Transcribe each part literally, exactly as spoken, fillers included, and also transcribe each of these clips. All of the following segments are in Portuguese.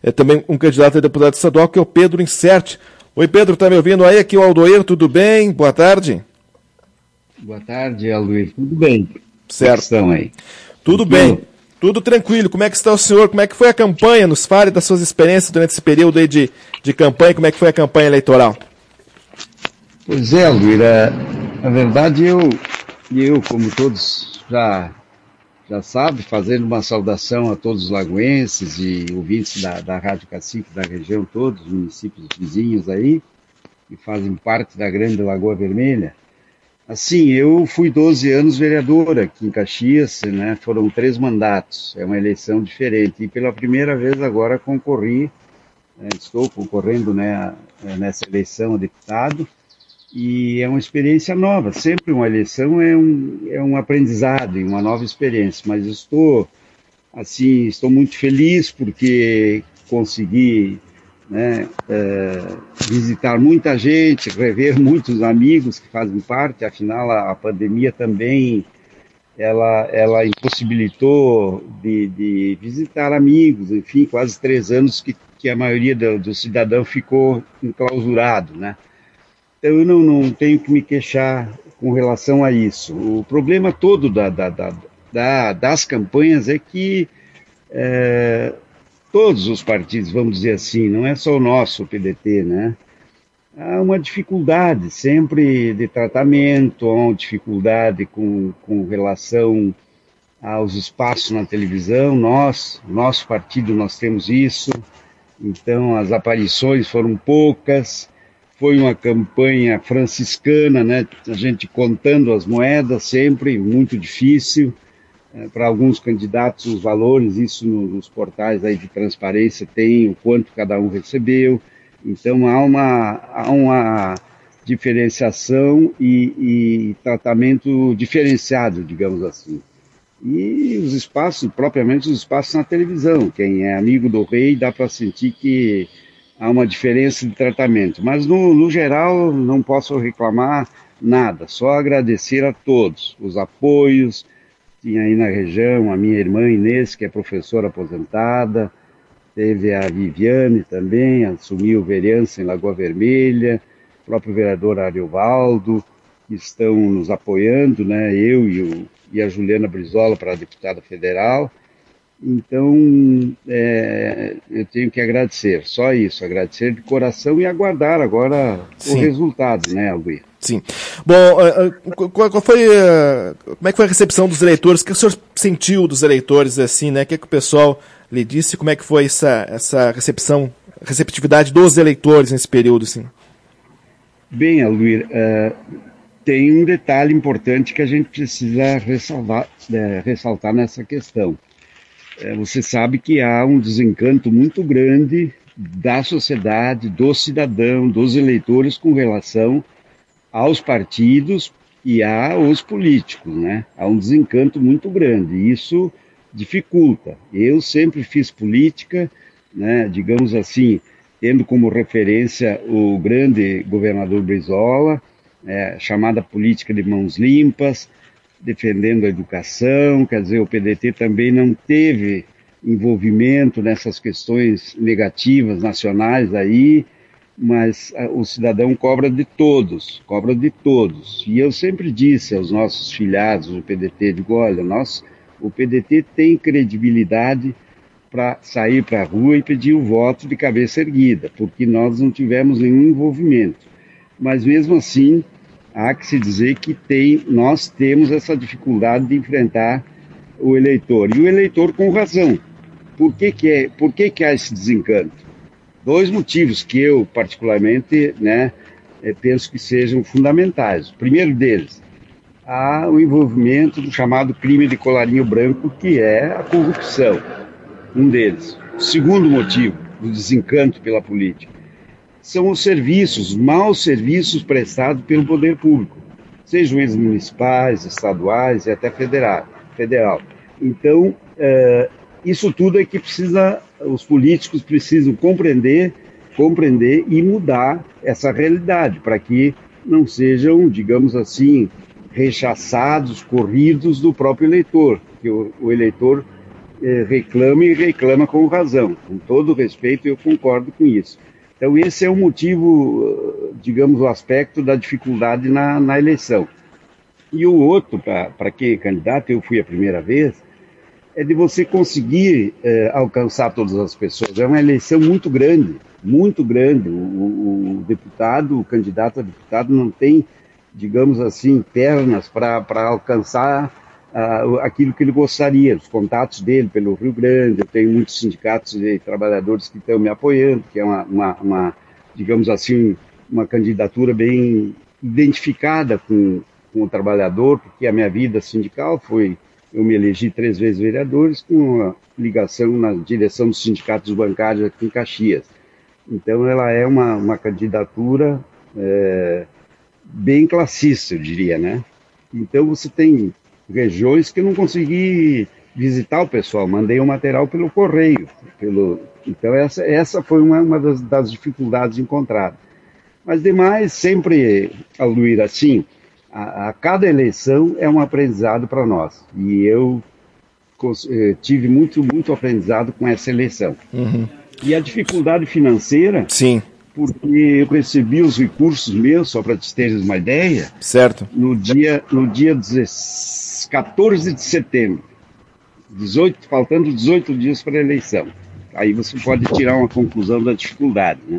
é também um candidato a deputado estadual, que é o Pedro Insert. Oi, Pedro, está me ouvindo aí? Aqui é o Aldoeiro, tudo bem? Boa tarde. Boa tarde, Aldoeiro. Tudo bem? Certo. Estão aí? Tudo bem. Tudo tranquilo. Como é que está o senhor? Como é que foi a campanha? Nos fale das suas experiências durante esse período aí de, de campanha. Como é que foi a campanha eleitoral? Pois é, Aldoeiro. Na verdade, eu, eu como todos já, já sabem, fazendo uma saudação a todos os lagoenses e ouvintes da, da Rádio Cacique da região, todos os municípios vizinhos aí, que fazem parte da grande Lagoa Vermelha. Assim, eu fui doze anos vereador aqui em Caxias, né? Foram três mandatos, é uma eleição diferente. E pela primeira vez agora concorri, né? Estou concorrendo, né, nessa eleição a deputado, e é uma experiência nova. Sempre uma eleição é um, é um aprendizado e uma nova experiência, mas estou, assim, estou muito feliz porque consegui, né, é, visitar muita gente, rever muitos amigos que fazem parte. Afinal a, a pandemia também ela, ela impossibilitou de, de visitar amigos, enfim, quase três anos que, que a maioria do, do cidadão ficou enclausurado, né? Então eu não, não tenho que me queixar com relação a isso. O problema todo da, da, da, da, das campanhas é que é, todos os partidos, vamos dizer assim, não é só o nosso, o P D T, né? Há uma dificuldade sempre de tratamento, há uma dificuldade com, com relação aos espaços na televisão. Nós, nosso partido, nós temos isso. Então, as aparições foram poucas. Foi uma campanha franciscana, né? A gente contando as moedas sempre, muito difícil. Para alguns candidatos, os valores, isso nos portais aí de transparência tem o quanto cada um recebeu. Então há uma, há uma diferenciação e, e tratamento diferenciado, digamos assim. E os espaços, propriamente os espaços na televisão, quem é amigo do rei dá para sentir que há uma diferença de tratamento. Mas no, no geral não posso reclamar nada, só agradecer a todos os apoios. Tinha aí na região a minha irmã Inês, que é professora aposentada, teve a Viviane também, assumiu vereança em Lagoa Vermelha, o próprio vereador Ariovaldo, que estão nos apoiando, né? Eu e, o, e a Juliana Brizola para a deputada federal. Então, é, eu tenho que agradecer, só isso, agradecer de coração e aguardar agora Sim. o resultado, né, Albuir? Sim. Bom, qual foi, como é que foi a recepção dos eleitores? O que o senhor sentiu dos eleitores, assim, né? O que, é que o pessoal lhe disse? Como é que foi essa, essa recepção, receptividade dos eleitores nesse período, assim? Bem, Albuir, uh, tem um detalhe importante que a gente precisa ressalvar, uh, ressaltar nessa questão. Uh, você sabe que há um desencanto muito grande da sociedade, do cidadão, dos eleitores com relação aos partidos e aos políticos, né? Há um desencanto muito grande, e isso dificulta. Eu sempre fiz política, né, digamos assim, tendo como referência o grande governador Brizola, é, chamada política de mãos limpas, defendendo a educação. Quer dizer, o P D T também não teve envolvimento nessas questões negativas nacionais aí, mas o cidadão cobra de todos, cobra de todos. E eu sempre disse aos nossos filiados do P D T, digo, olha, nós, o P D T tem credibilidade para sair para a rua e pedir o voto de cabeça erguida, porque nós não tivemos nenhum envolvimento. Mas mesmo assim, há que se dizer que tem, nós temos essa dificuldade de enfrentar o eleitor. E o eleitor com razão. Por que que, é, por que, que há esse desencanto? Dois motivos que eu, particularmente, né, penso que sejam fundamentais. O primeiro deles, há o envolvimento do chamado crime de colarinho branco, que é a corrupção. Um deles. O segundo motivo do desencanto pela política são os serviços, os maus serviços prestados pelo poder público, sejam eles municipais, estaduais e até federal. federal. Então, é, isso tudo é que precisa, os políticos precisam compreender, compreender e mudar essa realidade, para que não sejam, digamos assim, rechaçados, corridos do próprio eleitor, que o, o eleitor eh, reclama e reclama com razão. Com todo respeito, eu concordo com isso. Então, esse é o motivo, digamos, o aspecto da dificuldade na, na eleição. E o outro, para que candidato, eu fui a primeira vez, é de você conseguir eh, alcançar todas as pessoas. É uma eleição muito grande, muito grande. O, o, o deputado, o candidato a deputado não tem, digamos assim, pernas para alcançar uh, aquilo que ele gostaria, os contatos dele pelo Rio Grande. Eu tenho muitos sindicatos e trabalhadores que estão me apoiando, que é uma, uma, uma digamos assim, uma candidatura bem identificada com, com o trabalhador, porque a minha vida sindical foi... Eu me elegi três vezes vereadores com uma ligação na direção dos sindicatos bancários aqui em Caxias. Então, ela é uma, uma candidatura é, bem classista, eu diria, né? Então, você tem regiões que eu não consegui visitar o pessoal, mandei o material pelo correio. Pelo... Então, essa, essa foi uma, uma das, das dificuldades encontradas. Mas, demais, sempre, Alduir, assim... A, a cada eleição é um aprendizado para nós. E eu eh, tive muito, muito aprendizado com essa eleição. Uhum. E a dificuldade financeira, sim, porque eu recebi os recursos meus, só para te teres uma ideia, certo, no dia, no dia quatorze de setembro, dezoito, faltando dezoito dias para a eleição. Aí você pode tirar uma conclusão da dificuldade, né?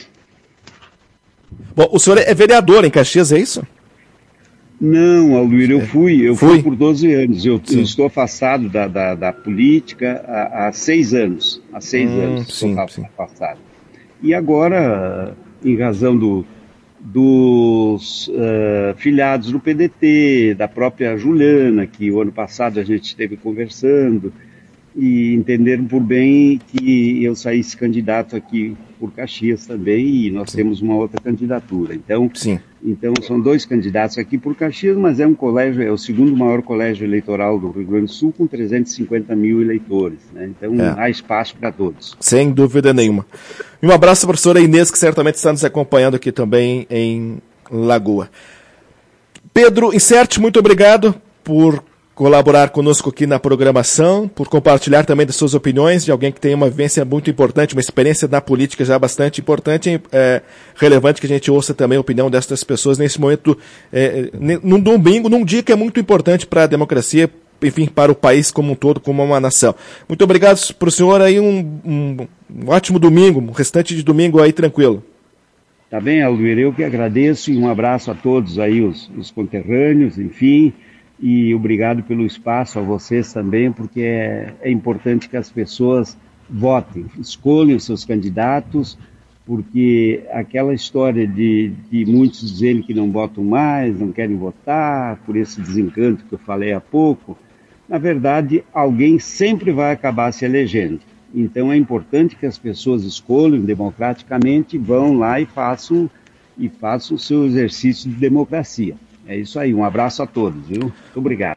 Bom, o senhor é vereador em Caxias, é isso? Não, Alduir, eu fui, eu fui fui por doze anos, eu, eu estou afastado da, da, da política há, há seis anos, há seis hum, anos sim, estou sim. afastado. E agora, em razão do, dos uh, filiados do P D T, da própria Juliana, que o ano passado a gente esteve conversando, e entenderam por bem que eu saísse candidato aqui por Caxias também, e nós sim. temos uma outra candidatura. Então, sim. então, são dois candidatos aqui por Caxias, mas é um colégio, é o segundo maior colégio eleitoral do Rio Grande do Sul, com trezentos e cinquenta mil eleitores, né? Então, é. há espaço para todos. Sem dúvida nenhuma. E um abraço à professora Inês, que certamente está nos acompanhando aqui também em Lagoa. Pedro Inserte, muito obrigado por colaborar conosco aqui na programação, por compartilhar também das suas opiniões, de alguém que tem uma vivência muito importante, uma experiência na política já bastante importante, é relevante que a gente ouça também a opinião dessas pessoas nesse momento, é, num domingo, num dia que é muito importante para a democracia, enfim, para o país como um todo, como uma nação. Muito obrigado para o senhor aí, um, um, um ótimo domingo, um restante de domingo aí tranquilo. Tá bem, Alduir, eu que agradeço e um abraço a todos aí, os, os conterrâneos, enfim. E obrigado pelo espaço a vocês também, porque é, é importante que as pessoas votem, escolham seus candidatos, porque aquela história de, de muitos dizerem que não votam mais, não querem votar, por esse desencanto que eu falei há pouco, na verdade, alguém sempre vai acabar se elegendo. Então é importante que as pessoas escolham democraticamente, vão lá e façam, e façam o seu exercício de democracia. É isso aí, um abraço a todos, viu? Muito obrigado.